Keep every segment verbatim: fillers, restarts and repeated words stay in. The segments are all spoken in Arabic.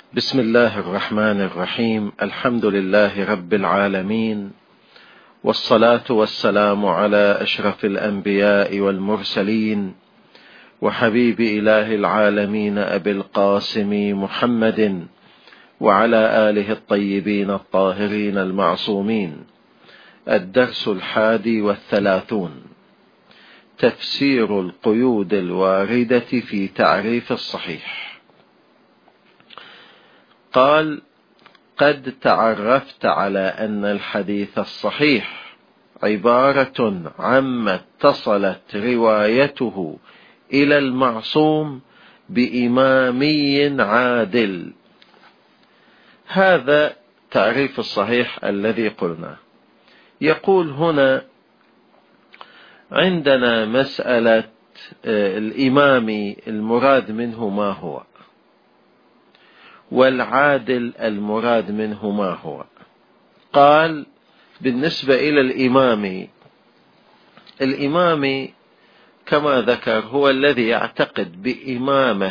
بسم الله الرحمن الرحيم. الحمد لله رب العالمين، والصلاة والسلام على أشرف الأنبياء والمرسلين، وحبيب إله العالمين أبي القاسم محمد، وعلى آله الطيبين الطاهرين المعصومين. الدرس الحادي والثلاثون: تفسير القيود الواردة في تعريف الصحيح. قال: قد تعرفت على أن الحديث الصحيح عبارة عما اتصلت روايته إلى المعصوم بإمامي عادل. هذا تعريف الصحيح الذي قلنا. يقول هنا عندنا مسألة الإمام المراد منه ما هو، والعادل المراد منه ما هو. قال: بالنسبة إلى الإمام، الإمام كما ذكر هو الذي يعتقد بإمامة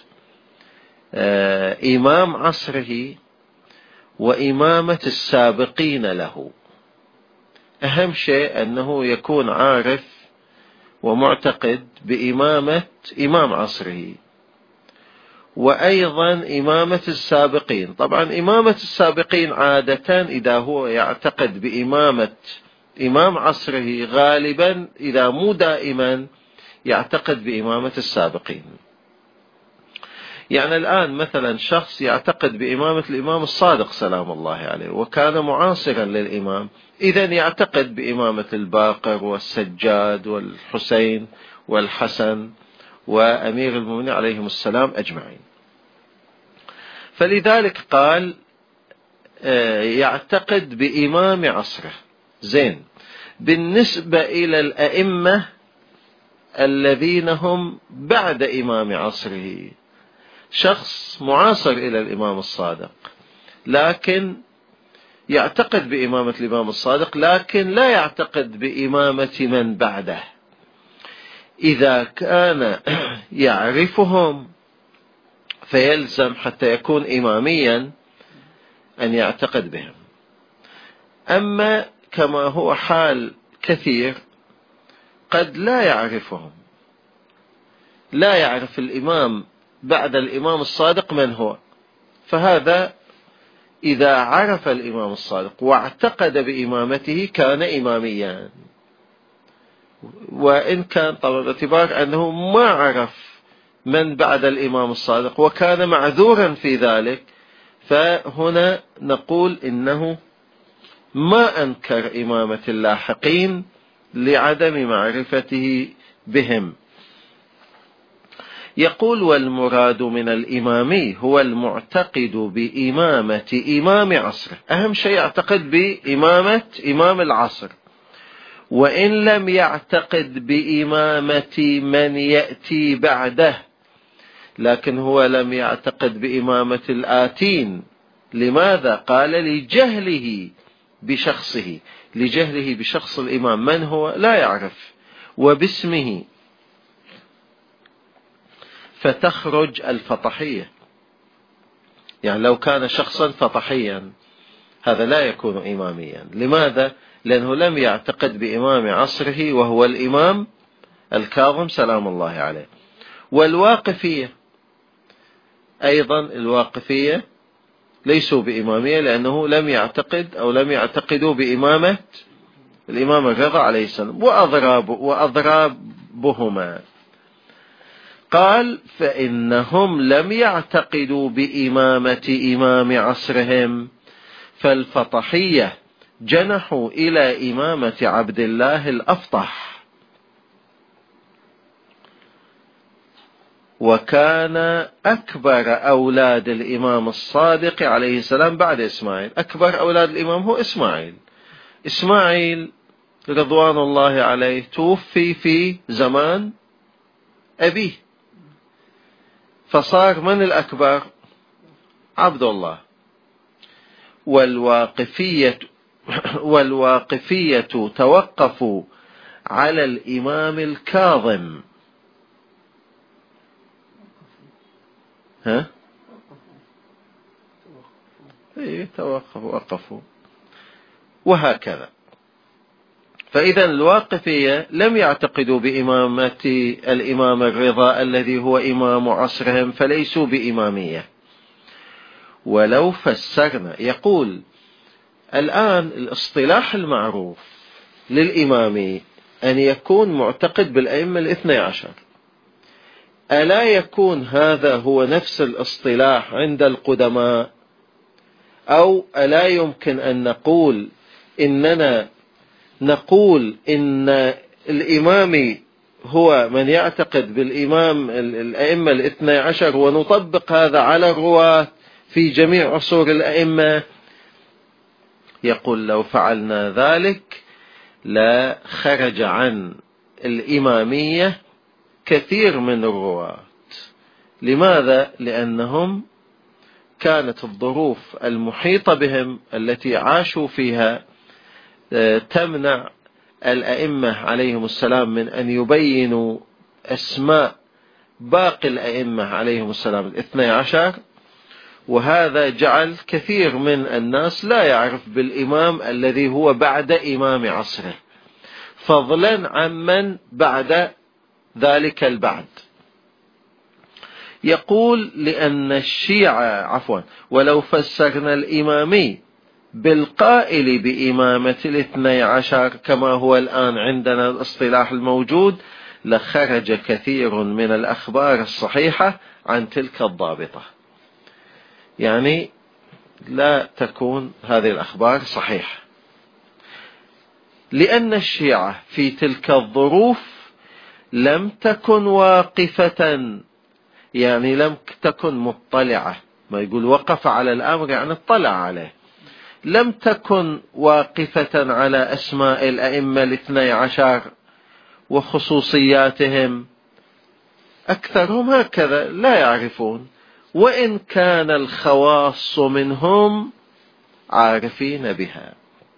إمام عصره وإمامة السابقين له. أهم شيء أنه يكون عارف ومعتقد بإمامة إمام عصره، وأيضا إمامة السابقين. طبعا إمامة السابقين عادة إذا هو يعتقد بإمامة إمام عصره، غالبا إذا مو دائما يعتقد بإمامة السابقين. يعني الآن مثلا شخص يعتقد بإمامة الإمام الصادق سلام الله عليه وكان معاصرا للإمام، إذن يعتقد بإمامة الباقر والسجاد والحسين والحسن وأمير المؤمنين عليهم السلام أجمعين. فلذلك قال يعتقد بإمام عصره. زين، بالنسبة إلى الأئمة الذين هم بعد إمام عصره، شخص معاصر إلى الإمام الصادق لكن يعتقد بإمامة الإمام الصادق، لكن لا يعتقد بإمامة من بعده. إذا كان يعرفهم فيلزم حتى يكون إماميا أن يعتقد بهم. أما كما هو حال كثير قد لا يعرفهم، لا يعرف الإمام بعد الإمام الصادق من هو، فهذا إذا عرف الإمام الصادق واعتقد بإمامته كان إماميا. وإن كان طبعا باعتبار أنه ما عرف من بعد الإمام الصادق وكان معذورا في ذلك، فهنا نقول إنه ما أنكر إمامة اللاحقين لعدم معرفته بهم. يقول: والمراد من الإمامي هو المعتقد بإمامة إمام عصره. أهم شيء يعتقد بإمامة إمام العصر، وإن لم يعتقد بإمامة من يأتي بعده، لكن هو لم يعتقد بإمامة الآتين. لماذا؟ قال: لجهله بشخصه، لجهله بشخص الإمام من هو لا يعرف وباسمه، فتخرج الفطحية. يعني لو كان شخصا فطحيا هذا لا يكون إماميا. لماذا؟ لأنه لم يعتقد بإمام عصره وهو الإمام الكاظم سلام الله عليه. والواقفية أيضا، الواقفية ليسوا بإمامية لأنه لم يعتقد أو لم يعتقدوا بإمامة الإمام الرضا عليه السلام وأضراب وأضرابهما. قال: فإنهم لم يعتقدوا بإمامة إمام عصرهم، فالفطحية جنحوا إلى إمامة عبد الله الأفطح، وكان أكبر أولاد الإمام الصادق عليه السلام بعد إسماعيل. أكبر أولاد الإمام هو إسماعيل. إسماعيل رضوان الله عليه توفي في زمان أبيه، فصار من الأكبر؟ عبد الله. والواقفية والواقفية توقفوا على الإمام الكاظم. ها؟ يتوقفوا وقفوا وهكذا. فإذا الواقفية لم يعتقدوا بإمامة الإمام الرضا الذي هو إمام عصرهم، فليسوا بإمامية. ولو فسرنا، يقول الآن الاصطلاح المعروف للإمامي أن يكون معتقد بالأئمة الاثني عشر، ألا يكون هذا هو نفس الاصطلاح عند القدماء؟ أو ألا يمكن أن نقول إننا نقول إن الإمامي هو من يعتقد بالإمام الأئمة الاثني عشر، ونطبق هذا على الرواة في جميع عصور الأئمة؟ يقول لو فعلنا ذلك لا خرج عن الإمامية كثير من الرواة. لماذا؟ لأنهم كانت الظروف المحيطة بهم التي عاشوا فيها تمنع الأئمة عليهم السلام من أن يبينوا أسماء باقي الأئمة عليهم السلام الاثني عشر، وهذا جعل كثير من الناس لا يعرف بالإمام الذي هو بعد إمام عصره، فضلا عمن بعد ذلك البعد. يقول لأن الشيعة عفوا ولو فسرنا الإمامي بالقائل بإمامة الاثني عشر كما هو الآن عندنا الاصطلاح الموجود، لخرج كثير من الأخبار الصحيحة عن تلك الضابطة، يعني لا تكون هذه الأخبار صحيحة، لأن الشيعة في تلك الظروف لم تكن واقفة، يعني لم تكن مطلعة. ما يقول وقف على الأمر يعني اطلع عليه. لم تكن واقفة على أسماء الأئمة الاثني عشر وخصوصياتهم، أكثرهم هكذا لا يعرفون، وإن كان الخواص منهم عارفين بها.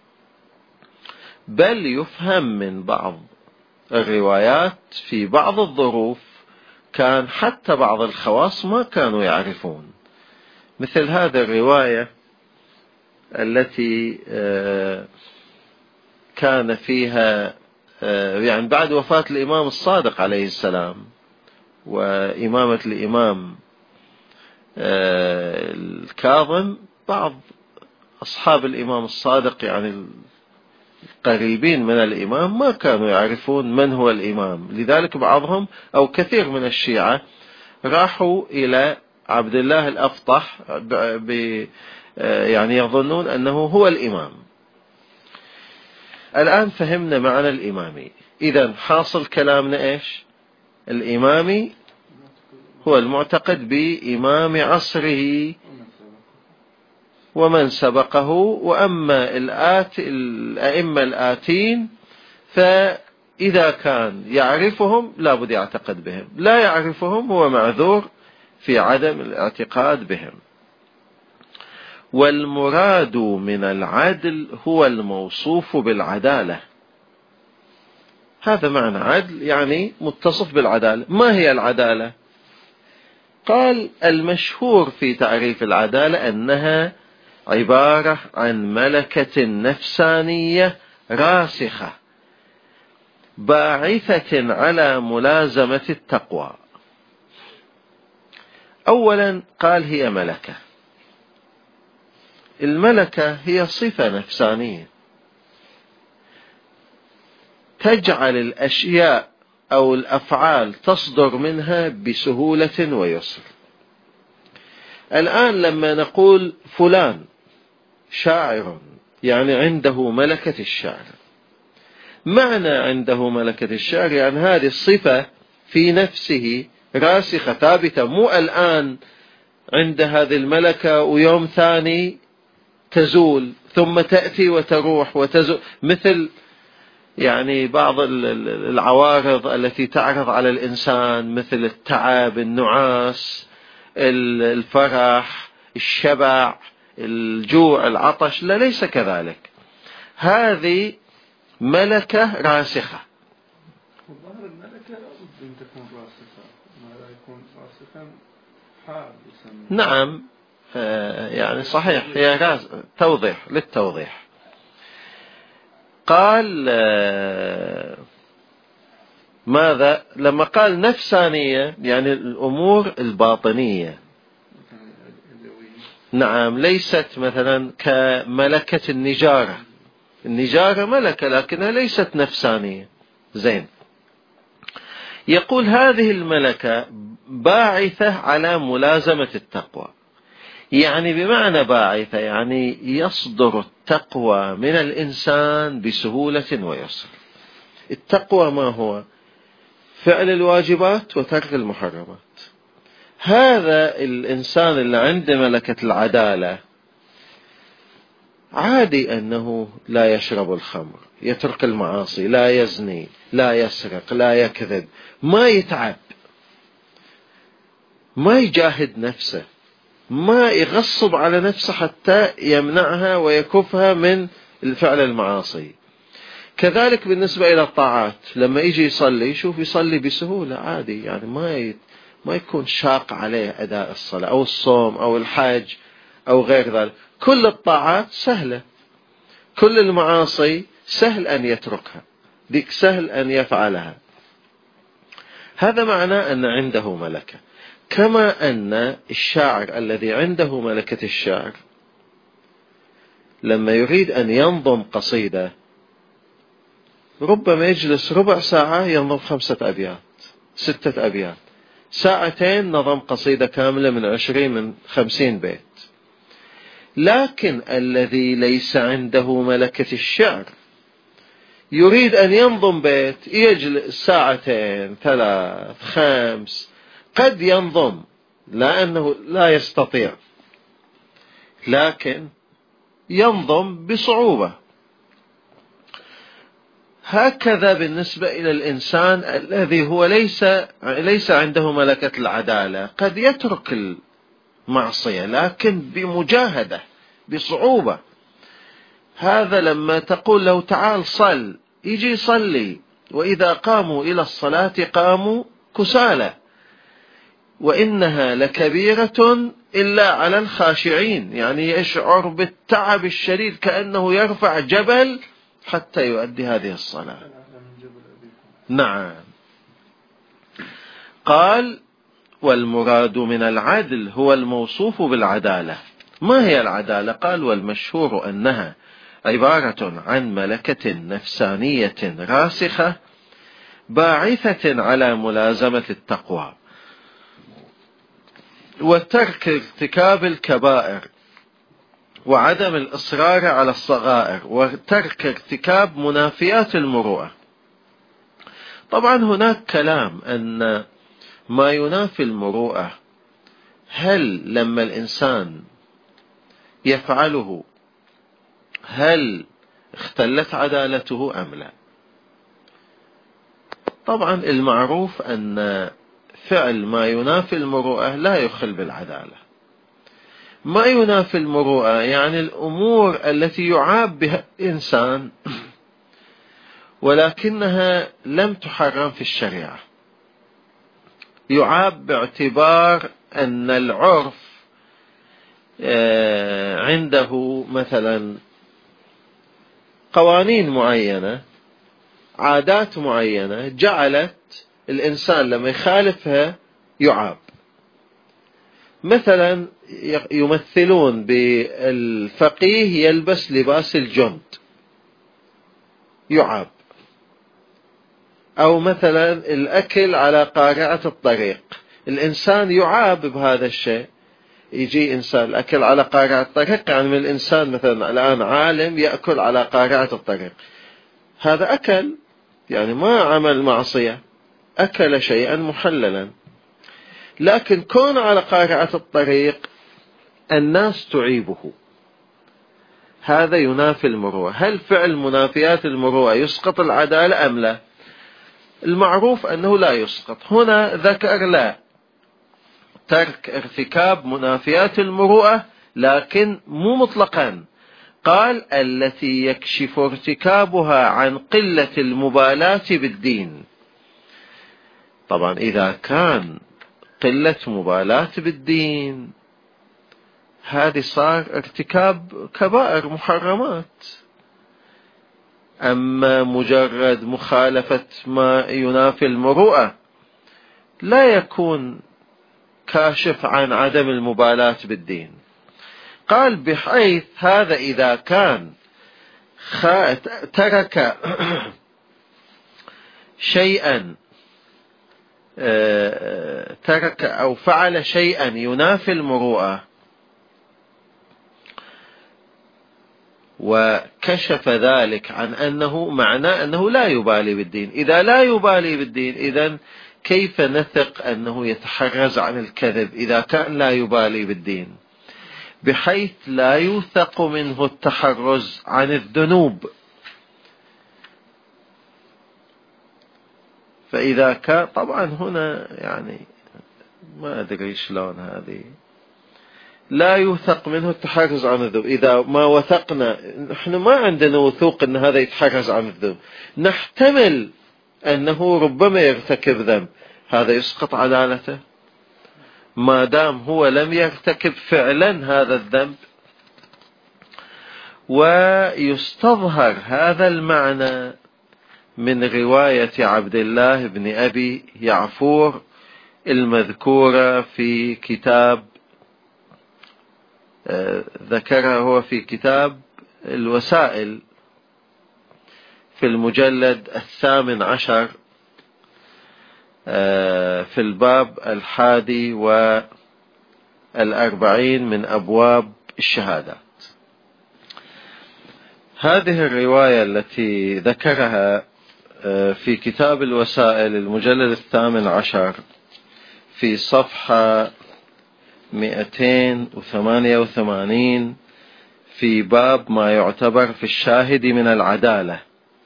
بل يفهم من بعض الروايات في بعض الظروف كان حتى بعض الخواص ما كانوا يعرفون، مثل هذه الرواية التي كان فيها يعني بعد وفاة الإمام الصادق عليه السلام وإمامة الإمام الكاظم، بعض أصحاب الإمام الصادق يعني القريبين من الإمام ما كانوا يعرفون من هو الإمام، لذلك بعضهم أو كثير من الشيعة راحوا إلى عبد الله الأفطح ب يعني يظنون أنه هو الإمام. الآن فهمنا معنى الإمامي. إذن حاصل كلامنا إيش؟ الإمامي هو المعتقد بإمام عصره ومن سبقه، وأما الآت الأئمة الآتين فإذا كان يعرفهم لابد يعتقد بهم، لا يعرفهم هو معذور في عدم الاعتقاد بهم. والمراد من العدل هو الموصوف بالعدالة. هذا معنى عدل، يعني متصف بالعدالة. ما هي العدالة؟ قال المشهور في تعريف العدالة أنها عبارة عن ملكة نفسانية راسخة باعثة على ملازمة التقوى. أولا قال هي ملكة. الملكة هي صفة نفسانية تجعل الأشياء أو الأفعال تصدر منها بسهولة ويسر. الآن لما نقول فلان شاعر يعني عنده ملكة الشعر، معنى عنده ملكة الشعر يعني هذه الصفة في نفسه راسخة ثابتة، مو الآن عند هذه الملكة ويوم ثاني تزول ثم تأتي وتروح وتزول، مثل يعني بعض العوارض التي تعرض على الإنسان مثل التعب، النعاس، الفرح، الشبع، الجوع، العطش. لا، ليس كذلك. هذه ملكة راسخة. الظاهر الملكة لابد أن تكون راسخة، ما لا يكون راسخا حال يسمى. نعم، يعني صحيح، هي توضيح للتوضيح. قال ماذا لما قال نفسانية؟ يعني الأمور الباطنية، نعم، ليست مثلا كملكة النجارة. النجارة ملكة لكنها ليست نفسانية. زين، يقول هذه الملكة باعثة على ملازمة التقوى. يعني بمعنى باعثة يعني يصدر التقوى من الإنسان بسهولة ويسر. التقوى ما هو؟ فعل الواجبات وترك المحرمات. هذا الإنسان اللي عنده ملكة العدالة عادي أنه لا يشرب الخمر، يترك المعاصي، لا يزني، لا يسرق، لا يكذب، ما يتعب، ما يجاهد نفسه، ما يغصب على نفسه حتى يمنعها ويكفها من الفعل المعاصي. كذلك بالنسبة إلى الطاعات، لما يجي يصلي يشوف يصلي بسهولة عادي، يعني ما ي... ما يكون شاق عليه أداء الصلاة أو الصوم أو الحج أو غير ذلك. كل الطاعات سهلة، كل المعاصي سهل أن يتركها، ذيك سهل أن يفعلها. هذا معناه أن عنده ملكة. كما أن الشاعر الذي عنده ملكة الشعر لما يريد أن ينظم قصيدة ربما يجلس ربع ساعة ينظم خمسة أبيات، ستة أبيات. ساعتين نظم قصيدة كاملة من عشرين من خمسين بيت. لكن الذي ليس عنده ملكة الشعر يريد أن ينظم بيت يجلس ساعتين، ثلاث، خمس، قد ينظم لأنه لا يستطيع، لكن ينظم بصعوبة. هكذا بالنسبة إلى الإنسان الذي هو ليس ليس عنده ملكة العدالة، قد يترك المعصية لكن بمجاهدة، بصعوبة. هذا لما تقول له تعال صل يجي يصلي، وإذا قاموا إلى الصلاة قاموا كسالى وإنها لكبيرة إلا على الخاشعين. يعني يشعر بالتعب الشديد كأنه يرفع جبل حتى يؤدي هذه الصلاة. نعم. قال والمراد من العدل هو الموصوف بالعدالة. ما هي العدالة؟ قال والمشهور أنها عبارة عن ملكة نفسانية راسخة باعثة على ملازمة التقوى وترك ارتكاب الكبائر وعدم الإصرار على الصغائر وترك ارتكاب منافيات المروءة. طبعا هناك كلام أن ما ينافي المروءة هل لما الإنسان يفعله هل اختلت عدالته أم لا؟ طبعا المعروف أن فعل ما ينافي المروءة لا يخل بالعدالة. ما ينافي المروءة يعني الأمور التي يعاب بها الإنسان ولكنها لم تحرم في الشريعة. يعاب باعتبار أن العرف عنده مثلا قوانين معينة، عادات معينة جعلت الإنسان لما يخالفها يعاب. مثلا يمثلون بالفقيه يلبس لباس الجند يعاب، أو مثلا الأكل على قارعة الطريق، الإنسان يعاب بهذا الشيء. يجي إنسان الأكل على قارعة الطريق، يعني من الإنسان مثلا الآن عالم يأكل على قارعة الطريق، هذا أكل يعني ما عمل معصية، أكل شيئا محللا. لكن كون على قارعة الطريق الناس تعيبه، هذا ينافي المروءة. هل فعل منافيات المروءة يسقط العدالة أم لا؟ المعروف أنه لا يسقط. هنا ذكر لا، ترك ارتكاب منافيات المروءة، لكن مو مطلقا. قال التي يكشف ارتكابها عن قلة المبالاة بالدين. طبعا إذا كان قلة مبالاة بالدين هذه صار ارتكاب كبائر محرمات. أما مجرد مخالفة ما ينافي المروءة لا يكون كاشف عن عدم المبالاة بالدين. قال بحيث هذا إذا كان ترك شيئا ترك أو فعل شيئا ينافي المروءة وكشف ذلك عن أنه معناه أنه لا يبالي بالدين. إذا لا يبالي بالدين إذن كيف نثق أنه يتحرز عن الكذب إذا كان لا يبالي بالدين، بحيث لا يوثق منه التحرز عن الذنوب. فإذا كان طبعا هنا يعني ما أدري شلون هذه لا يوثق منه التحرز عن الذنوب. إذا ما وثقنا، نحن ما عندنا وثوق أن هذا يتحرز عن الذنوب، نحتمل أنه ربما يرتكب ذنب، هذا يسقط عدالته ما دام هو لم يرتكب فعلا هذا الذنب. ويستظهر هذا المعنى من رواية عبد الله بن أبي يعفور المذكورة في كتاب ذكرها هو في كتاب الوسائل في المجلد الثامن عشر في الباب الحادي والأربعين من أبواب الشهادات. هذه الرواية التي ذكرها في كتاب الوسائل المجلد الثامن عشر في صفحة مئتين وثمانية وثمانين في باب ما يعتبر في الشاهد من العدالة،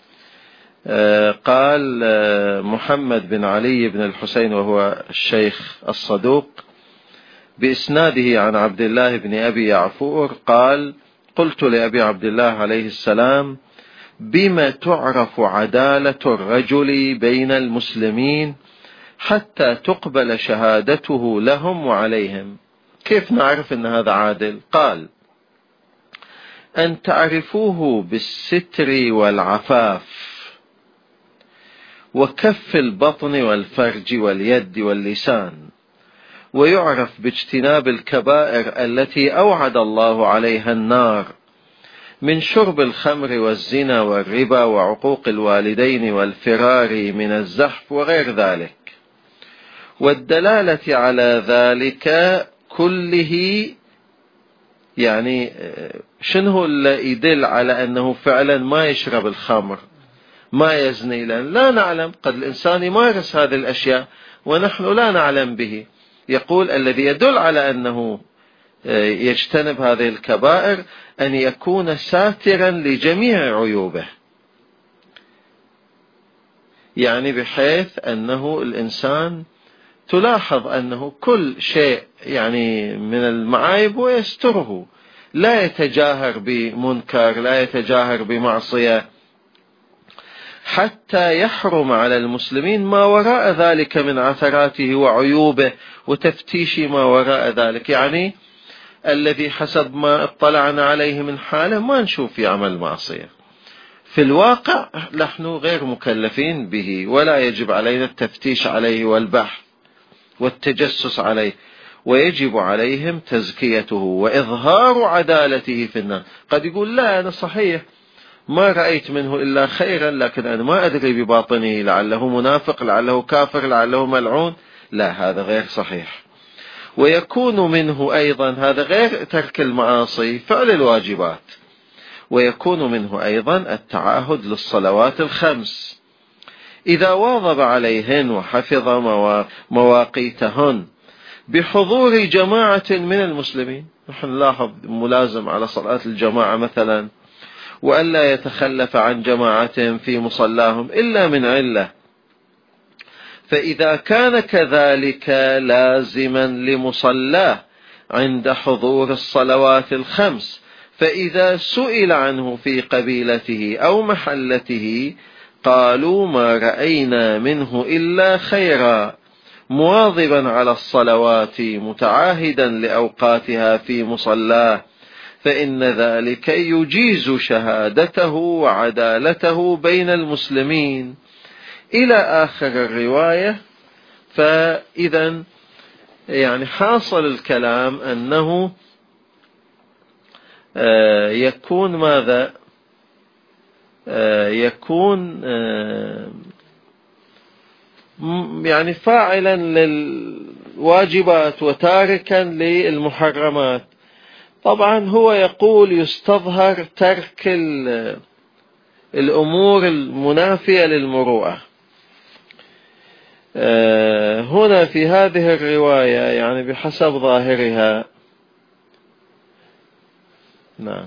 قال محمد بن علي بن الحسين وهو الشيخ الصدوق بإسناده عن عبد الله بن أبي يعفور قال: قلت لأبي عبد الله عليه السلام: بما تعرف عدالة الرجل بين المسلمين حتى تقبل شهادته لهم وعليهم؟ كيف نعرف أن هذا عادل؟ قال: أن تعرفوه بالستر والعفاف وكف البطن والفرج واليد واللسان، ويعرف باجتناب الكبائر التي أوعد الله عليها النار من شرب الخمر والزنا والربا وعقوق الوالدين والفرار من الزحف وغير ذلك. والدلالة على ذلك كله، يعني شنو اللي يدل على أنه فعلا ما يشرب الخمر ما يزني؟ لأن لا نعلم، قد الإنسان يمارس هذه الأشياء ونحن لا نعلم به. يقول الذي يدل على أنه يجتنب هذه الكبائر أن يكون ساترا لجميع عيوبه، يعني بحيث أنه الإنسان تلاحظ أنه كل شيء يعني من المعايب ويستره، لا يتجاهر بمنكر، لا يتجاهر بمعصية، حتى يحرم على المسلمين ما وراء ذلك من عثراته وعيوبه وتفتيش ما وراء ذلك. يعني الذي حسب ما اطلعنا عليه من حاله ما نشوف يعمل معصية، في الواقع نحن غير مكلفين به ولا يجب علينا التفتيش عليه والبحث والتجسس عليه، ويجب عليهم تزكيته وإظهار عدالته في الناس. قد يقول: لا أنا صحيح ما رأيت منه إلا خيرا، لكن أنا ما أدري بباطنه، لعله منافق، لعله كافر، لعله ملعون. لا، هذا غير صحيح. ويكون منه أيضا، هذا غير ترك المعاصي، فعل الواجبات، ويكون منه أيضا التعاهد للصلوات الخمس إذا واظب عليهن وحفظ مواقيتهن بحضور جماعة من المسلمين. نحن نلاحظ ملازم على صلاة الجماعة مثلا، وألا يتخلف عن جماعتهم في مصلاهم إلا من علة. فإذا كان كذلك لازما لمصلاه عند حضور الصلوات الخمس، فإذا سئل عنه في قبيلته أو محلته قالوا: ما رأينا منه إلا خيرا، مواظبا على الصلوات متعاهدا لأوقاتها في مصلاه، فإن ذلك يجيز شهادته وعدالته بين المسلمين، إلى آخر الرواية. فإذا يعني حاصل الكلام أنه يكون ماذا؟ يكون يعني فاعلا للواجبات وتاركا للمحرمات. طبعا هو يقول يستظهر ترك الأمور المنافية للمروءة. هنا في هذه الرواية يعني بحسب ظاهرها، نعم،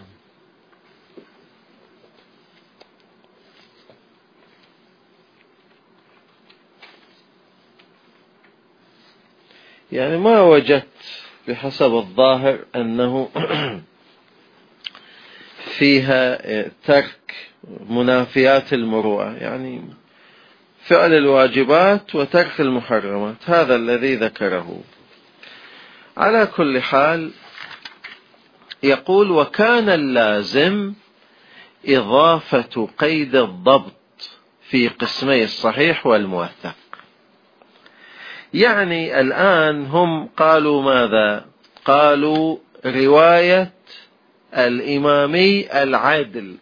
يعني ما وجدت بحسب الظاهر أنه فيها ترك منافيات المروءة، يعني فعل الواجبات وترك المحرمات، هذا الذي ذكره. على كل حال يقول: وكان اللازم إضافة قيد الضبط في قسمي الصحيح والموثق. يعني الآن هم قالوا ماذا؟ قالوا رواية الإمامي العادل.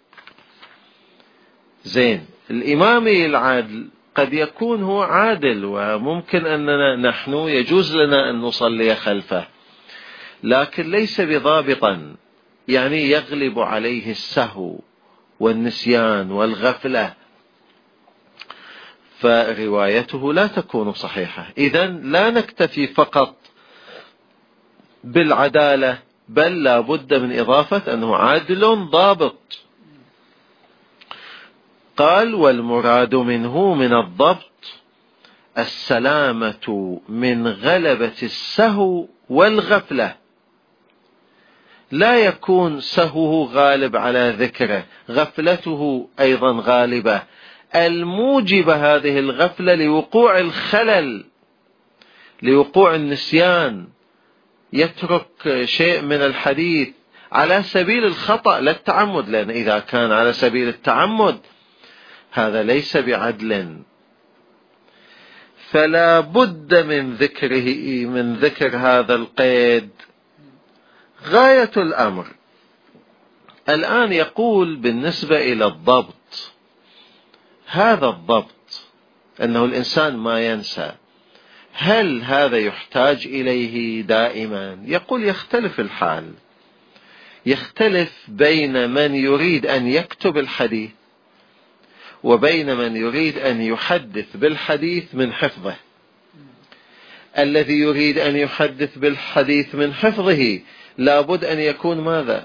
زين، الإمامي العادل قد يكون هو عادل، وممكن أننا نحن يجوز لنا أن نصلي خلفه، لكن ليس بضابطا، يعني يغلب عليه السهو والنسيان والغفلة، فروايته لا تكون صحيحة. إذن لا نكتفي فقط بالعدالة، بل لا بد من إضافة أنه عادل ضابط. قال: والمراد منه من الضبط السلامة من غلبة السهو والغفلة، لا يكون سهوه غالب على ذكره، غفلته أيضا غالبة، الموجبة هذه الغفلة لوقوع الخلل، لوقوع النسيان، يترك شيء من الحديث على سبيل الخطأ لا التعمد، لأن إذا كان على سبيل التعمد هذا ليس بعدل، فلا بد من ذكره، من ذكر هذا القيد. غاية الأمر الآن يقول بالنسبة إلى الضبط، هذا الضبط أنه الإنسان ما ينسى، هل هذا يحتاج إليه دائما؟ يقول يختلف الحال، يختلف بين من يريد أن يكتب الحديث وبين من يريد أن يحدث بالحديث من حفظه. الذي يريد أن يحدث بالحديث من حفظه لابد أن يكون ماذا؟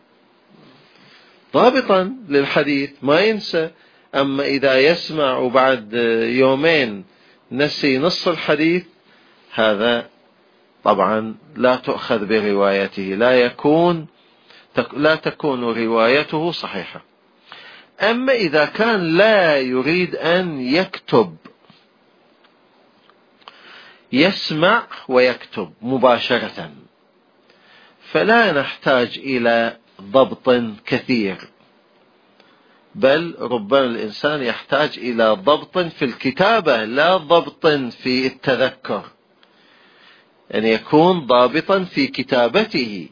ضابطا للحديث، ما ينسى. أما إذا يسمع وبعد يومين نسي نص الحديث، هذا طبعا لا تؤخذ بروايته، لا يكون لا تكون روايته صحيحة. أما إذا كان لا يريد أن يكتب، يسمع ويكتب مباشرة، فلا نحتاج إلى ضبط كثير، بل ربما الإنسان يحتاج إلى ضبط في الكتابة لا ضبط في التذكر، أن يعني يكون ضابطا في كتابته.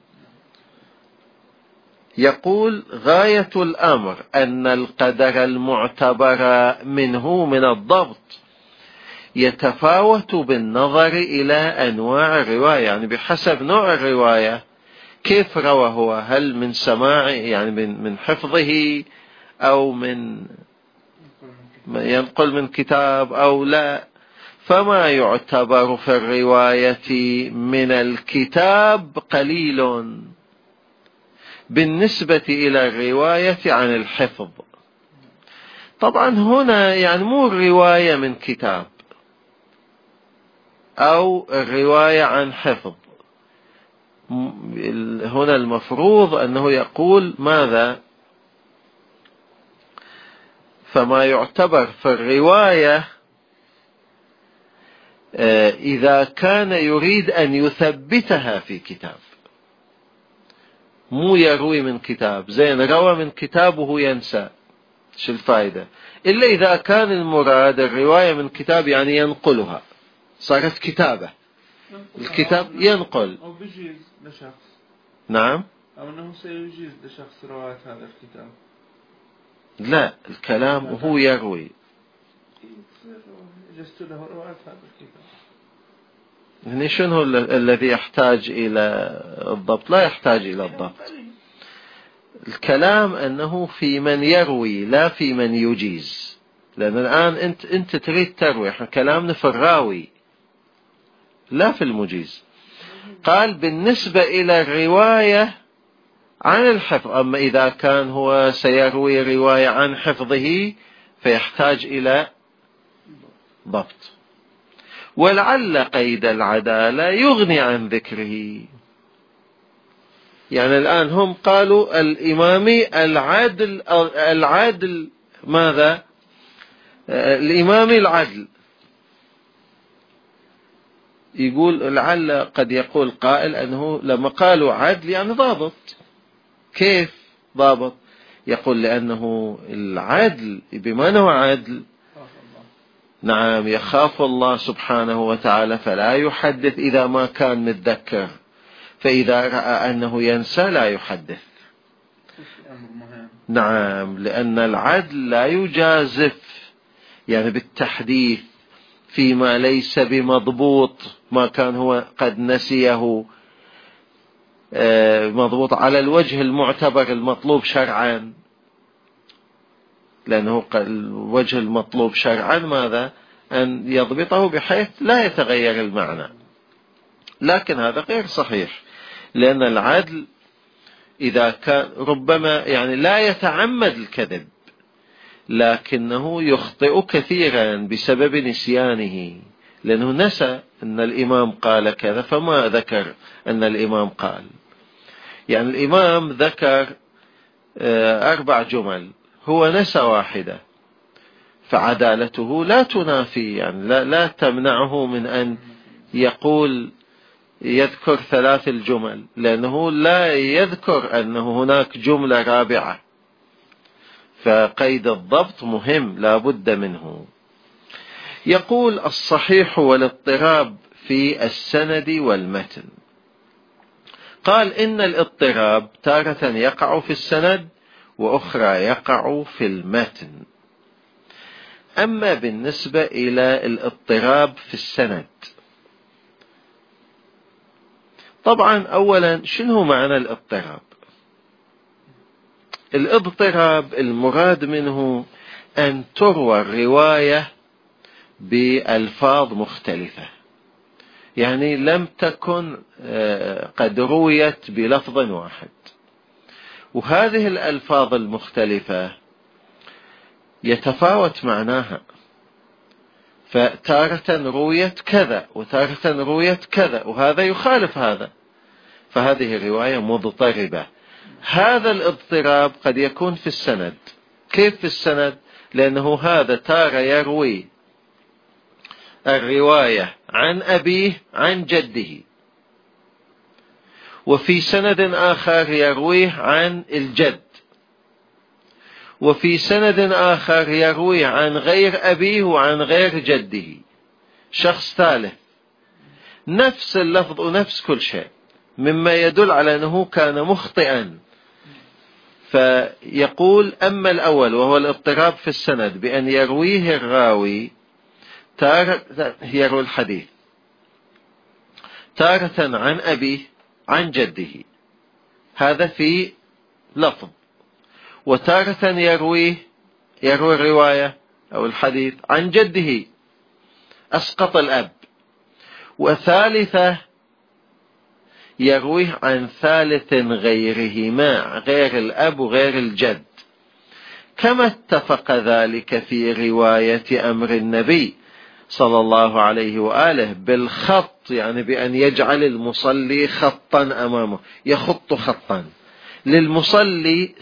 يقول: غاية الأمر أن القدر المعتبر منه من الضبط يتفاوت بالنظر إلى أنواع الرواية، يعني بحسب نوع الرواية كيف روى هو، هل من سماع يعني من من حفظه أو من ينقل من كتاب أو لا. فما يعتبر في الرواية من الكتاب قليل بالنسبة إلى الرواية عن الحفظ. طبعا هنا يعني مو الرواية من كتاب أو الرواية عن حفظ، هنا المفروض أنه يقول ماذا؟ فما يعتبر في الرواية إذا كان يريد أن يثبتها في كتاب، مو يروي من كتاب، زين روى من كتاب وهو ينسى، شو الفائدة؟ إلا إذا كان المراد الرواية من كتاب يعني ينقلها، صارت كتابة، الكتاب ينقل أو بيجيز لشخص. نعم، أو أنه سيجيز لشخص رواية هذا الكتاب. لا، الكلام هو يروي. جزت له رواية هذا الكتاب. يعني شنو الذي يحتاج إلى الضبط؟ لا يحتاج إلى الضبط. الكلام أنه في من يروي لا في من يجيز، لأن الآن أنت أنت تريد تروي، احنا كلامنا في الراوي لا في المجيز. قال بالنسبة إلى الرواية عن الحفظ، أما إذا كان هو سيروي رواية عن حفظه فيحتاج إلى ضبط. ولعل قيد العدالة يغني عن ذكره. يعني الآن هم قالوا الإمامي العدل، العدل ماذا؟ الإمامي العدل. يقول لعل قد يقول قائل أنه لما قالوا عدل يعني ضابط. كيف ضابط؟ يقول لأنه العدل بما أنه عدل، نعم، يخاف الله سبحانه وتعالى فلا يحدث إذا ما كان متذكر، فإذا رأى أنه ينسى لا يحدث. نعم، لأن العدل لا يجازف يعني بالتحديث فيما ليس بمضبوط، ما كان هو قد نسيه مضبوط على الوجه المعتبر المطلوب شرعا، لأنه الوجه المطلوب شرعا ماذا؟ أن يضبطه بحيث لا يتغير المعنى. لكن هذا غير صحيح، لأن العدل إذا كان ربما يعني لا يتعمد الكذب، لكنه يخطئ كثيرا بسبب نسيانه، لأنه نسى أن الإمام قال كذا فما ذكر أن الإمام قال. يعني الإمام ذكر أربع جمل، هو نسى واحدة، فعدالته لا تنافي يعني لا, لا تمنعه من أن يقول يذكر ثلاث الجمل، لأنه لا يذكر أنه هناك جملة رابعة. فقيد الضبط مهم لا بد منه. يقول الصحيح والاضطراب في السند والمتن. قال إن الاضطراب تارة يقع في السند وأخرى يقع في المتن. أما بالنسبة إلى الاضطراب في السند، طبعا أولا شنو معنى الاضطراب؟ الاضطراب المراد منه أن تروى الرواية بألفاظ مختلفة، يعني لم تكن قد رويت بلفظ واحد، وهذه الألفاظ المختلفة يتفاوت معناها، فتارة رويت كذا وتارة رويت كذا وهذا يخالف هذا، فهذه رواية مضطربة. هذا الاضطراب قد يكون في السند. كيف في السند؟ لأنه هذا تارة يروي الرواية عن أبيه عن جده، وفي سند آخر يرويه عن الجد، وفي سند آخر يرويه عن غير أبيه وعن غير جده، شخص ثالث، نفس اللفظ ونفس كل شيء، مما يدل على أنه كان مخطئا. فيقول أما الأول وهو الاضطراب في السند بأن يرويه الراوي تارة يروي الحديث تارة عن أبيه عن جده، هذا في لفظ، وتارة يرويه يروي الرواية أو الحديث عن جده أسقط الأب، وثالثة يرويه عن ثالث غيرهما غير الأب وغير الجد، كما اتفق ذلك في رواية أمر النبي صلى الله عليه وآله بالخط، يعني بأن يجعل المصلي خطا أمامه، يخط خطا للمصلي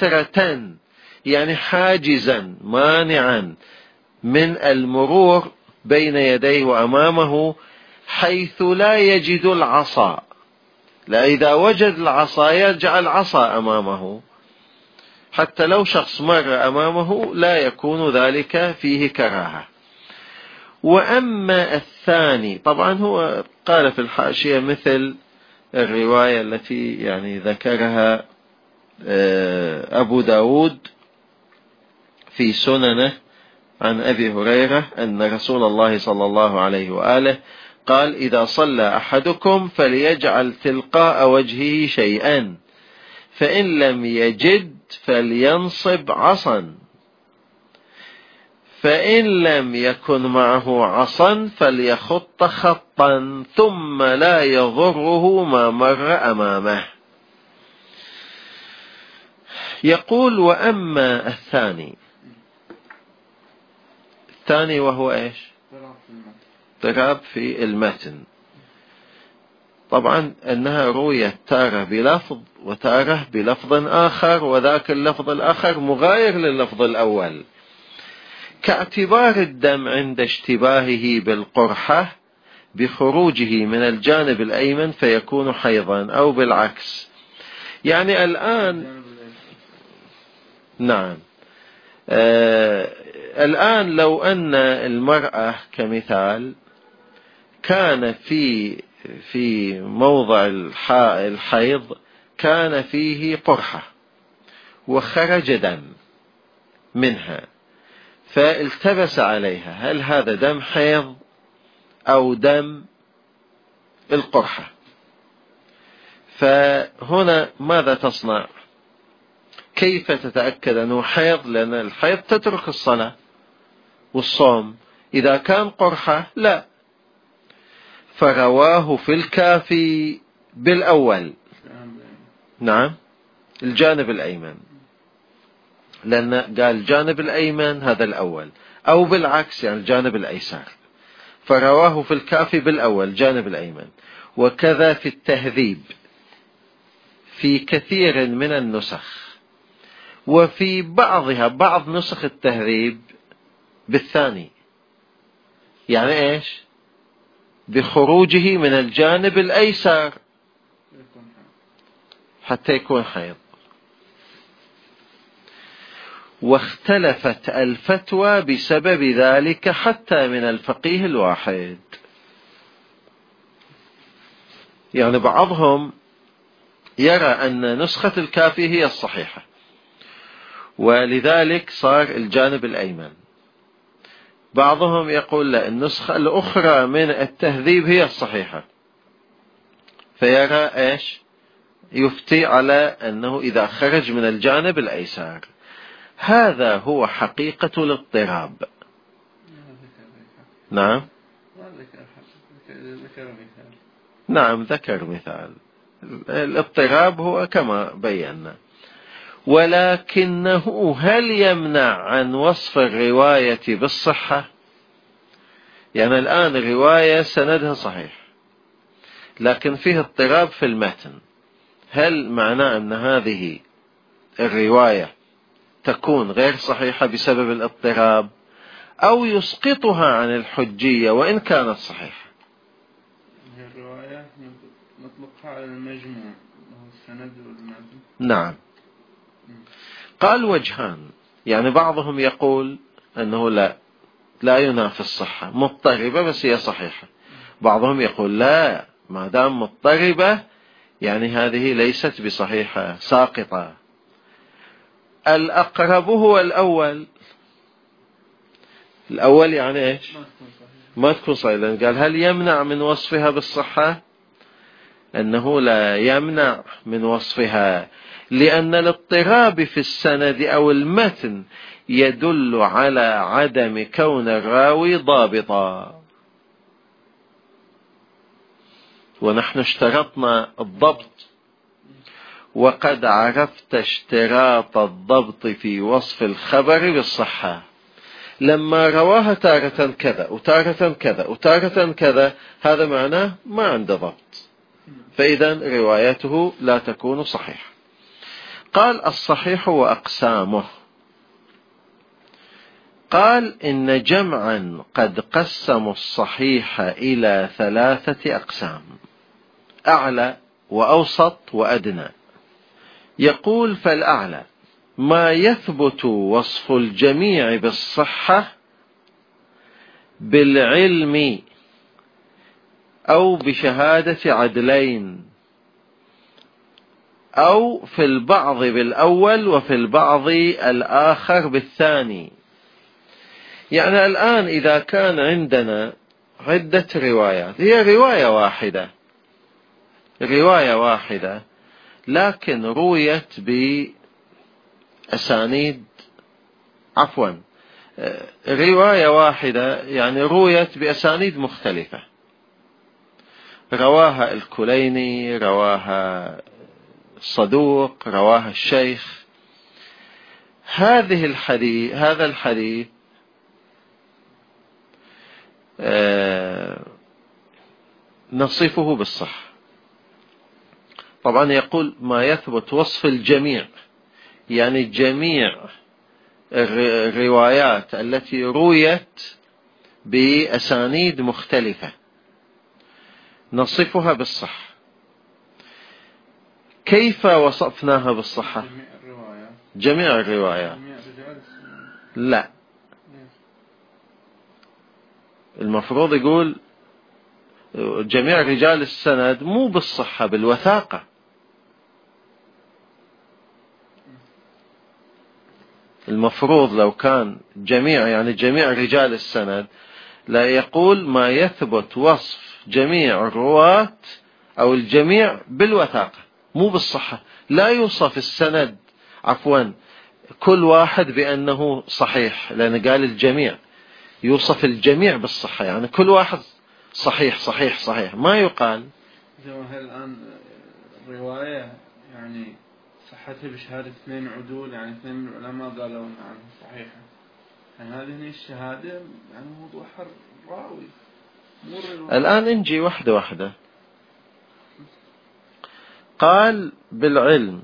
سترة، يعني حاجزا مانعا من المرور بين يديه وأمامه حيث لا يجد العصا، لا إذا وجد العصا يجعل عصا أمامه، حتى لو شخص مر أمامه لا يكون ذلك فيه كراهة. وأما الثاني طبعا هو قال في الحاشية مثل الرواية التي يعني ذكرها أبو داود في سننه عن أبي هريرة أن رسول الله صلى الله عليه وآله قال: إذا صلى أحدكم فليجعل تلقاء وجهه شيئا، فإن لم يجد فلينصب عصا، فإن لم يكن معه عصا فليخط خطا ثم لا يضره ما مر أمامه. يقول: وأما الثاني، الثاني وهو إيش؟ اضطراب في المتن. طبعا أنها رويت تارة بلفظ وتارة بلفظ آخر، وذاك اللفظ الآخر مغاير لللفظ الأول، كاعتبار الدم عند اشتباهه بالقرحة بخروجه من الجانب الأيمن فيكون حيضا، أو بالعكس. يعني الآن نعم آه الآن لو أن المرأة كمثال كان في في موضع الحيض كان فيه قرحة وخرج دم منها فالتبس عليها، هل هذا دم حيض أو دم القرحة؟ فهنا ماذا تصنع؟ كيف تتأكد أنه حيض؟ لأن الحيض تترك الصلاة والصوم. إذا كان قرحة لا. فرواه في الكافي بالأول، نعم الجانب الأيمن، لأن قال الجانب الأيمن هذا الأول، أو بالعكس يعني الجانب الأيسر. فرواه في الكافي بالأول الجانب الأيمن. وكذا في التهذيب في كثير من النسخ، وفي بعضها بعض نسخ التهذيب بالثاني، يعني إيش؟ بخروجه من الجانب الأيسر حتى يكون حيض. واختلفت الفتوى بسبب ذلك حتى من الفقيه الواحد. يعني بعضهم يرى أن نسخة الكافي هي الصحيحة، ولذلك صار الجانب الأيمن. بعضهم يقول لا، النسخة الأخرى من التهذيب هي الصحيحة، فيرى إيش؟ يفتي على أنه إذا خرج من الجانب الأيسر. هذا هو حقيقة الاضطراب. نعم نعم ذكر مثال. الاضطراب هو كما بينا. ولكنه هل يمنع عن وصف الرواية بالصحة؟ يعني الآن الرواية سندها صحيح لكن فيه اضطراب في المتن، هل معناه أن هذه الرواية تكون غير صحيحة بسبب الاضطراب، أو يسقطها عن الحجية وإن كانت صحيحة؟ الرواية نطلقها على المجموع وهو السند والمتن. نعم. قال وجهان، يعني بعضهم يقول أنه لا لا ينافي الصحة، مضطربة بس هي صحيحة. بعضهم يقول لا، ما دام مضطربة يعني هذه ليست بصحيحة، ساقطة. الأقرب هو الأول. الأول يعني إيش؟ ما تكون صحيحة، لأن قال هل يمنع من وصفها بالصحة؟ أنه لا يمنع من وصفها، لأن الاضطراب في السند أو المتن يدل على عدم كون الراوي ضابطا، ونحن اشترطنا الضبط، وقد عرفت اشتراط الضبط في وصف الخبر بالصحة. لما رواها تارة كذا وتارة كذا وتارة كذا، هذا معناه ما عنده ضبط، فإذا روايته لا تكون قال إن جمعا قد قسموا الصحيح إلى ثلاثة أقسام: أعلى وأوسط وأدنى. يقول: فالأعلى ما يثبت وصف الجميع بالصحة بالعلم أو بشهادة عدلين، أو في البعض بالأول وفي البعض الآخر بالثاني. يعني الآن إذا كان عندنا عدة روايات، هي رواية واحدة رواية واحدة لكن رويت بأسانيد عفوا رواية واحدة يعني رويت بأسانيد مختلفة، رواها الكليني، رواها الصدوق، رواها الشيخ. هذه الحديث هذا الحديث نصفه بالصح. طبعا يقول ما يثبت وصف الجميع، يعني جميع الروايات التي رويت بأسانيد مختلفة نصفها بالصح. كيف وصفناها بالصحة؟ جميع الروايات. لا، المفروض يقول جميع رجال السند، مو بالصحة، بالوثاقة. المفروض لو كان جميع يعني جميع رجال السند لا يقول ما يثبت وصف جميع الرواة أو الجميع بالوثاقة، مو بالصحة. لا يوصف السند عفوا كل واحد بأنه صحيح، لأن قال الجميع، يوصف الجميع بالصحة، يعني كل واحد صحيح صحيح صحيح، ما يقال. هل الآن رواية يعني صحتها بشهادة اثنين عدول، يعني اثنين من العلماء قالوا عنها صحيحة، يعني هذه الشهادة يعني موضوعها راوي. الآن نجي واحدة واحدة. قال بالعلم،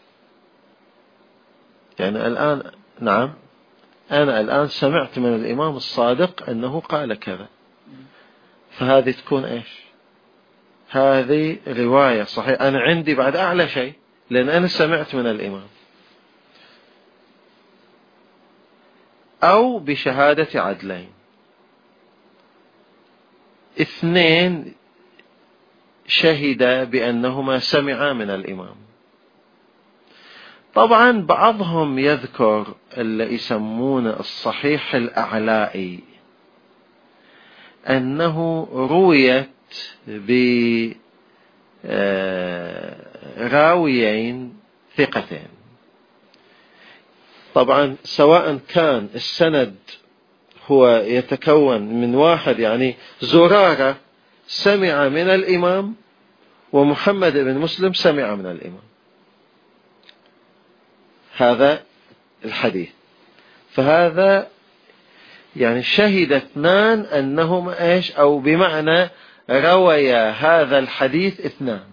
يعني الآن نعم أنا الآن سمعت من الإمام الصادق أنه قال كذا، فهذه تكون إيش؟ هذه رواية صحيح. أنا عندي بعد أعلى شيء، لأن أنا سمعت من الإمام. أو بشهادة عدلين، اثنين شهد بأنهما سمعا من الإمام. طبعا بعضهم يذكر اللي يسمون الصحيح الأعلائي أنه رويت براويين ثقتين. طبعا سواء كان السند هو يتكون من واحد، يعني زرارة سمع من الإمام ومحمد بن مسلم سمع من الإمام، هذا الحديث. فهذا يعني شهد اثنان أنهم إيش، أو بمعنى رويا هذا الحديث اثنان.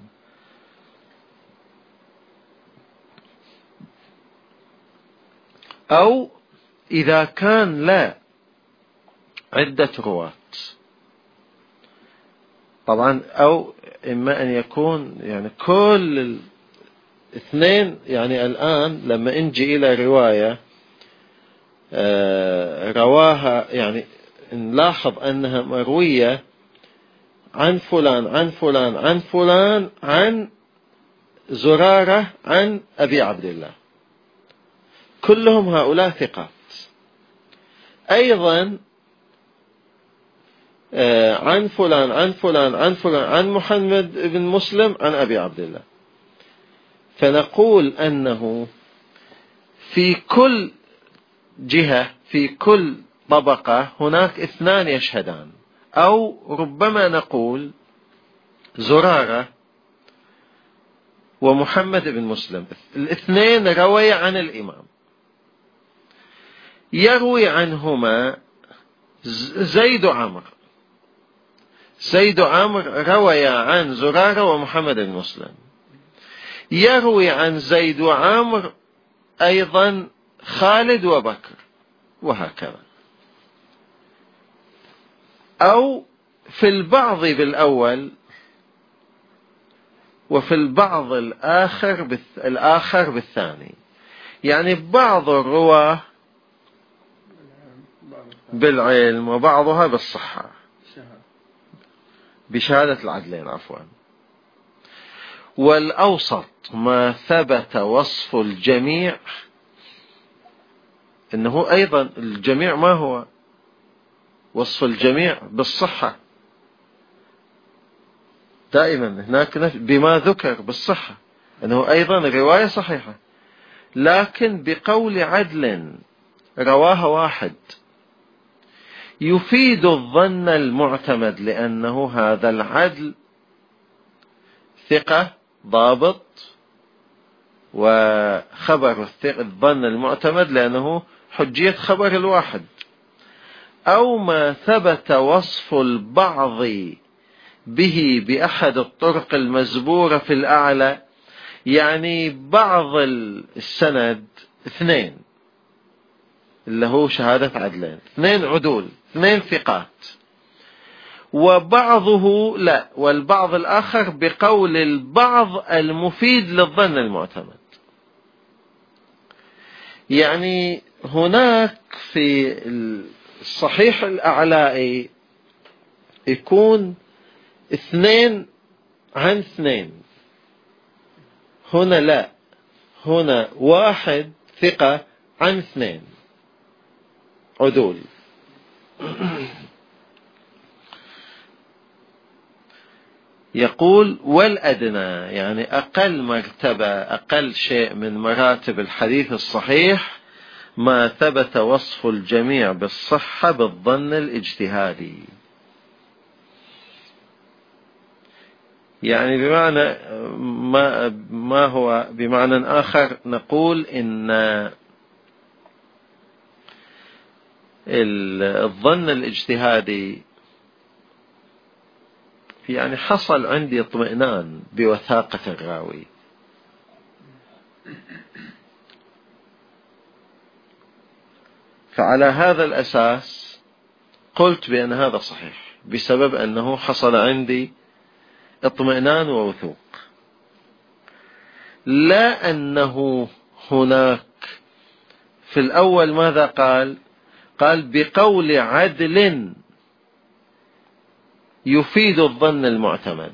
أو إذا كان لا عدة رواة، طبعا أو إما أن يكون يعني كل الاثنين. يعني الآن لما نجي إلى رواية رواها، يعني نلاحظ أنها مروية عن فلان عن فلان عن فلان عن زرارة عن أبي عبد الله، كلهم هؤلاء ثقات. أيضا عن فلان عن فلان عن فلان عن محمد بن مسلم عن أبي عبد الله. فنقول أنه في كل جهة في كل طبقة هناك اثنان يشهدان، أو ربما نقول زرارة ومحمد بن مسلم، الاثنين روي عن الإمام. يروي عنهما زيد عمرو زيد عمرو روي عن زرارة ومحمد بن مسلم. يروي عن زيد وعمرو أيضا خالد وبكر، وهكذا. أو في البعض بالأول وفي البعض الآخر الآخر بالثاني. يعني بعض الرواة بالعلم وبعضها بالصحة بشهادة العدلين عفوا. والأوسط ما ثبت وصف الجميع، إنه أيضا الجميع ما هو وصف الجميع بالصحة، دائما هناك بما ذكر بالصحة أنه أيضا رواية صحيحة، لكن بقول عدل رواها واحد يفيد الظن المعتمد، لأنه هذا العدل ثقة ضابط، وخبر الظن المعتمد لأنه حجية خبر الواحد. أو ما ثبت وصف البعض به بأحد الطرق المزبورة في الأعلى، يعني بعض السند اثنين اللي هو شهادة عدلين، اثنين عدول، اثنين ثقات، وبعضه لا، والبعض الآخر بقول البعض المفيد للظن المعتمد. يعني هناك في الصحيح الأعلائي يكون اثنين عن اثنين، هنا لا، هنا واحد ثقة عن اثنين عدول. يقول والأدنى، يعني أقل مرتبة، أقل شيء من مراتب الحديث الصحيح ما ثبت وصف الجميع بالصحة بالظن الاجتهادي. يعني بمعنى ما, ما هو بمعنى آخر نقول إن الظن الاجتهادي يعني حصل عندي اطمئنان بوثاقة الراوي، فعلى هذا الأساس قلت بأن هذا صحيح، بسبب أنه حصل عندي اطمئنان ووثوق، لا أنه هناك في الأول ماذا قال؟ قال بقول عدل يفيد الظن المعتمد.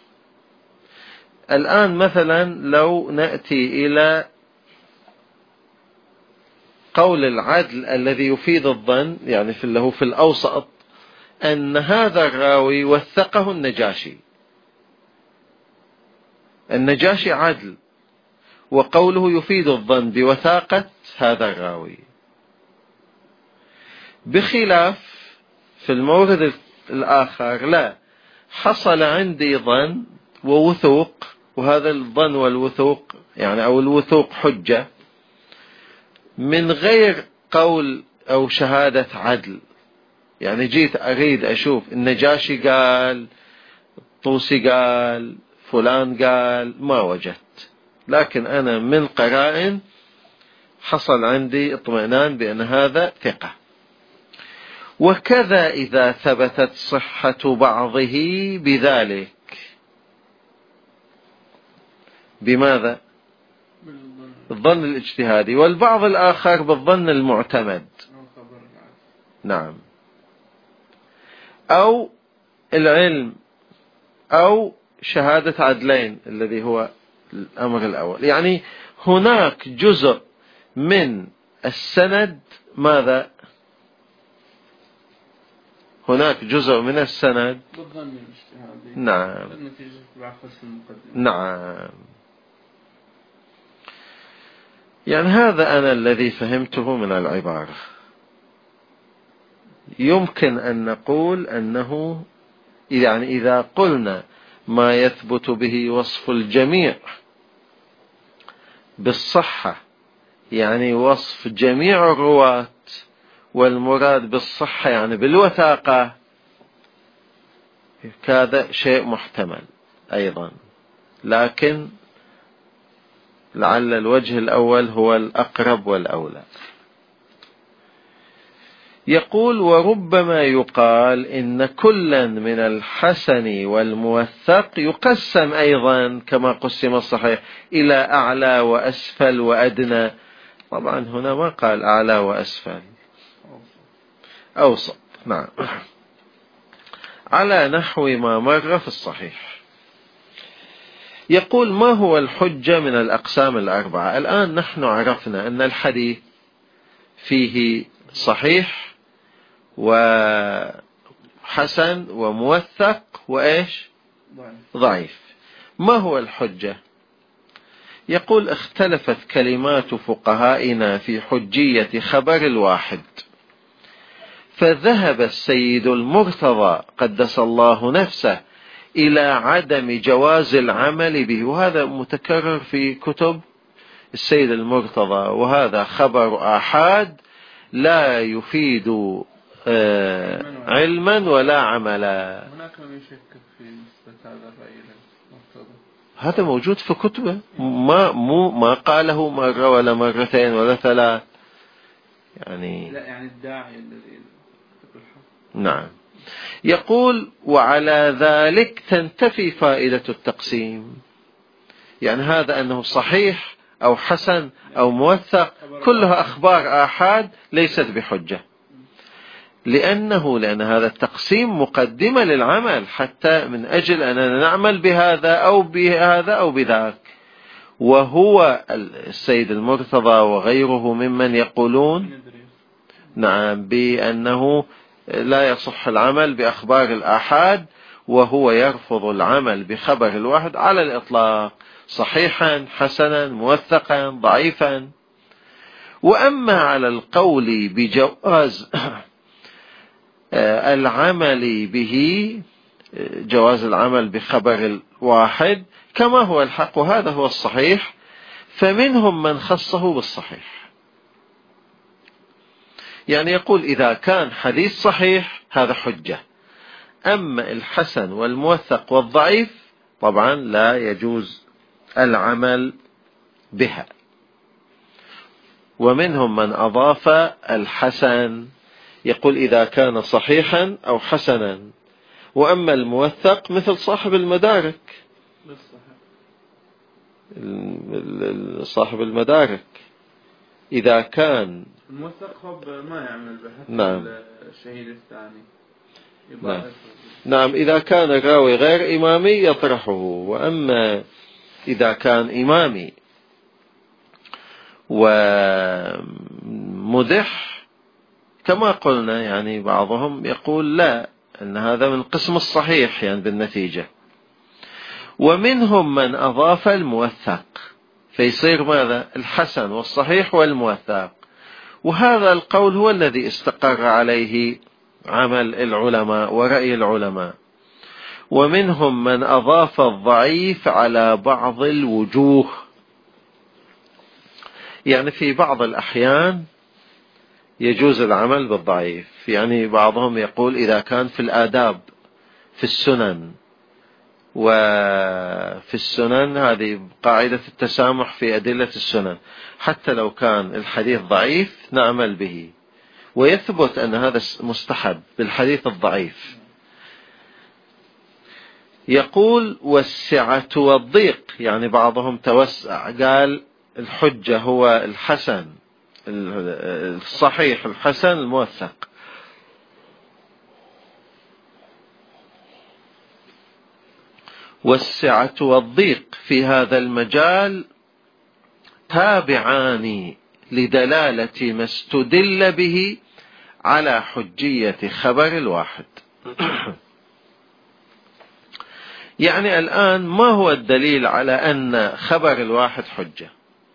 الآن مثلا لو نأتي إلى قول العدل الذي يفيد الظن، يعني في اللي هو في الأوسط، أن هذا الراوي وثقه النجاشي، النجاشي عدل، وقوله يفيد الظن بوثاقة هذا الراوي. بخلاف في المورد الآخر لا، حصل عندي ظن ووثوق، وهذا الظن والوثوق يعني أو الوثوق حجة من غير قول أو شهادة عدل. يعني جيت أريد أشوف النجاشي قال، طوسي قال، فلان قال، ما وجدت، لكن أنا من قرائن حصل عندي اطمئنان بأن هذا ثقة. وكذا إذا ثبتت صحة بعضه بذلك، بماذا؟ بالظن الاجتهادي، والبعض الآخر بالظن المعتمد. نعم. أو العلم أو شهادة عدلين الذي هو الأمر الأول. يعني هناك جزء من السند ماذا؟ هناك جزء من السند بالظن الاجتهادي. نعم. نعم. يعني هذا أنا الذي فهمته من العبارة. يمكن أن نقول أنه يعني إذا قلنا ما يثبت به وصف الجميع بالصحة، يعني وصف جميع الرواة، والمراد بالصحة يعني بالوثاقة، هذا شيء محتمل أيضا، لكن لعل الوجه الأول هو الأقرب والأولى. يقول وربما يقال إن كلا من الحسن والموثق يقسم أيضا كما قسم الصحيح إلى أعلى وأسفل وأدنى. طبعا هنا ما قال أعلى وأسفل، أوسط. نعم، على نحو ما مر في الصحيح. يقول ما هو الحجة من الأقسام الأربعة؟ الآن نحن عرفنا أن الحديث فيه صحيح وحسن وموثق وإيش ضعيف. ما هو الحجة؟ يقول اختلفت كلمات فقهائنا في حجية خبر الواحد، فذهب السيد المرتضى قدس الله نفسه إلى عدم جواز العمل به، وهذا متكرر في كتب السيد المرتضى، وهذا خبر آحاد لا يفيد علما ولا عملا. هناك من يشكك في نسبة هذا الرأي للمرتضى، هذا موجود في كتبه، ما مو ما قاله مرة ولا مرتين ولا ثلاث، يعني لا يعني الداعي الذي. نعم. يقول وعلى ذلك تنتفي فائدة التقسيم، يعني هذا أنه صحيح أو حسن أو موثق كلها أخبار آحاد ليست بحجة، لأنه لأن هذا التقسيم مقدمة للعمل حتى من أجل أننا نعمل بهذا أو بهذا أو بذاك. وهو السيد المرتضى وغيره ممن يقولون نعم بأنه لا يصح العمل بأخبار الآحاد، وهو يرفض العمل بخبر الواحد على الإطلاق، صحيحا حسنا موثقا ضعيفا. وأما على القول بجواز العمل به، جواز العمل بخبر الواحد كما هو الحق وهذا هو الصحيح، فمنهم من خصه بالصحيح، يعني يقول إذا كان حديث صحيح هذا حجة، أما الحسن والموثق والضعيف طبعا لا يجوز العمل بها. ومنهم من أضاف الحسن، يقول إذا كان صحيحا أو حسنا، وأما الموثق مثل صاحب المدارك، صاحب المدارك إذا كان الموثق ما يعمل بحث نعم. الشهيد الثاني نعم. نعم إذا كان راوي غير إمامي يطرحه، وأما إذا كان إمامي ومدح كما قلنا، يعني بعضهم يقول لا، أن هذا من قسم الصحيح يعني بالنتيجة. ومنهم من أضاف الموثق، فيصير ماذا؟ الحسن والصحيح والموثق، وهذا القول هو الذي استقر عليه عمل العلماء ورأي العلماء. ومنهم من أضاف الضعيف على بعض الوجوه، يعني في بعض الأحيان يجوز العمل بالضعيف، يعني بعضهم يقول إذا كان في الآداب في السنن، وفي السنن هذه قاعدة التسامح في أدلة السنن، حتى لو كان الحديث ضعيف نعمل به، ويثبت أن هذا مستحب بالحديث الضعيف. يقول والسعة والضيق، يعني بعضهم توسع قال الحجة هو الحسن الصحيح الحسن الموثق. والسعة والضيق في هذا المجال تابعان لدلالة ما استدل به على حجية خبر الواحد. يعني الآن ما هو الدليل على أن خبر الواحد حجة؟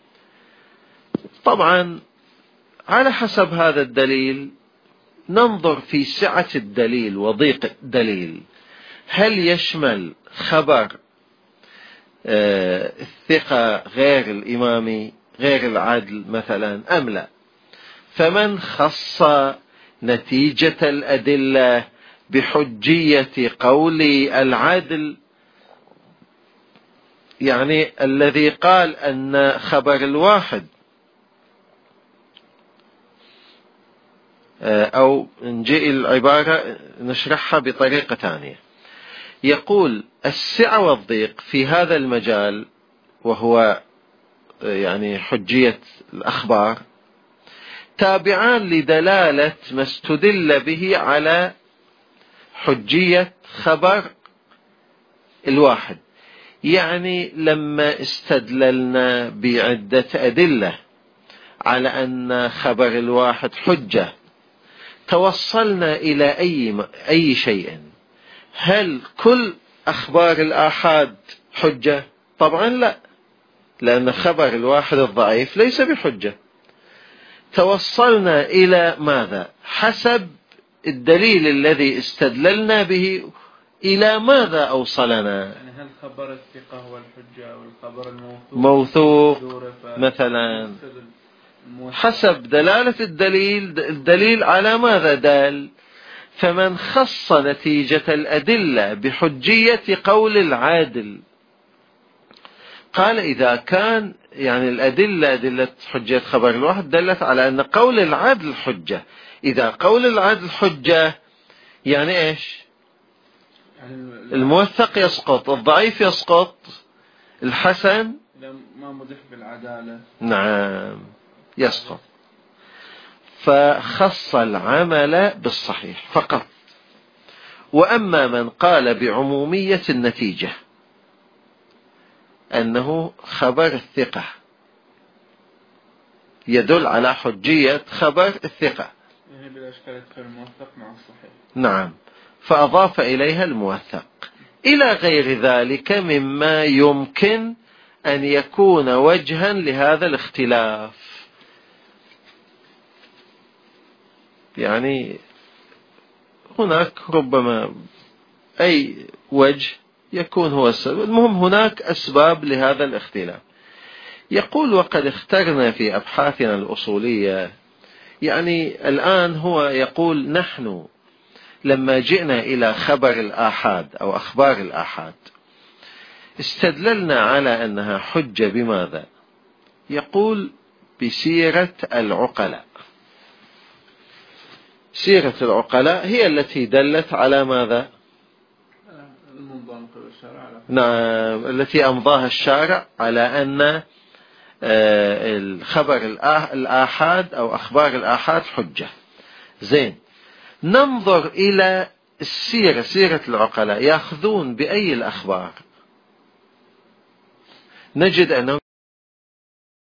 طبعا على حسب هذا الدليل ننظر في سعة الدليل وضيق الدليل، هل يشمل خبر الثقة غير الإمامي غير العدل مثلا أم لا؟ فمن خص نتيجة الأدلة بحجية قول العدل، يعني الذي قال أن خبر الواحد أو نجي العبارة نشرحها بطريقة ثانية. يقول السعة والضيق في هذا المجال وهو يعني حجية الأخبار تابعان لدلالة ما استدل به على حجية خبر الواحد. يعني لما استدللنا بعدة أدلة على أن خبر الواحد حجة توصلنا إلى أي أي شيء. هل كل أخبار الآحاد حجة؟ طبعا لا، لأن خبر الواحد الضعيف ليس بحجة. توصلنا إلى ماذا؟ حسب الدليل الذي استدللنا به إلى ماذا أوصلنا؟ يعني هل خبر الثقة هو الحجة أو الخبر الموثوق موثوق مثلا؟ حسب دلالة الدليل. الدليل على ماذا دال؟ فمن خص نتيجة الأدلة بحجية قول العادل قال إذا كان يعني الأدلة أدلة حجية خبر الواحد دلت على أن قول العادل حجة. إذا قول العادل حجة يعني إيش؟ الموثق يسقط، الضعيف يسقط، الحسن ما مدح بالعدالة نعم يسقط. فخص العمل بالصحيح فقط. وأما من قال بعمومية النتيجة أنه خبر الثقة يدل على حجية خبر الثقة، يعني بلا إشكال يدخل الموثق مع الصحيح. نعم، فأضاف إليها الموثق إلى غير ذلك مما يمكن أن يكون وجها لهذا الاختلاف. يعني هناك ربما أي وجه يكون هو السبب. المهم هناك أسباب لهذا الاختلاف. يقول وقد اخترنا في أبحاثنا الأصولية، يعني الآن هو يقول نحن لما جئنا إلى خبر الآحاد أو أخبار الآحاد استدللنا على أنها حجة بماذا؟ يقول بسيرة العقلاء. سيرة العقلاء هي التي دلت على ماذا؟ نعم، التي أمضاها الشارع على أن الخبر الآحاد أو أخبار الآحاد حجة. زين، ننظر إلى السيرة، سيرة العقلاء يأخذون بأي الأخبار؟ نجد أنهم